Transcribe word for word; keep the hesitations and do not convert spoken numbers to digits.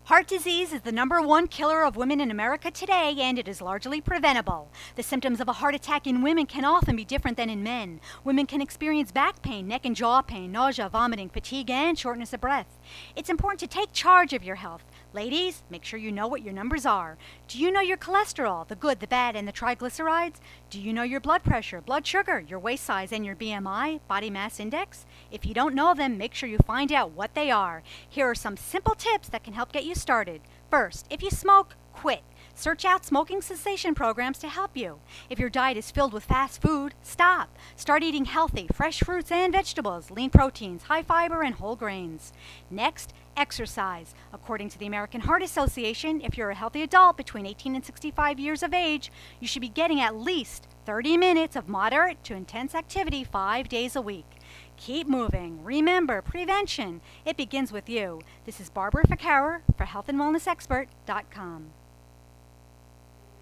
Heart disease is the number one killer of women in America today, and it is largely preventable. The symptoms of a heart attack in women can often be different than in men. Women can experience back pain, neck and jaw pain, nausea, vomiting, fatigue, and shortness of breath. It's important to take charge of your health. Ladies, make sure you know what your numbers are. Do you know your cholesterol, the good, the bad, and the triglycerides? Do you know your blood pressure, blood sugar, your waist size, and your B M I, body mass index? If you don't know them, make sure you find out what they are. Here are some simple tips that can help get you started. First, if you smoke, quit. Search out smoking cessation programs to help you. If your diet is filled with fast food, stop. Start eating healthy, fresh fruits and vegetables, lean proteins, high fiber, and whole grains. Next, exercise. According to the American Heart Association, if you're a healthy adult between eighteen and sixty-five years of age, you should be getting at least thirty minutes of moderate to intense activity five days a week. Keep moving. Remember, prevention. It begins with you. This is Barbara Ficarer for health and wellness expert dot com.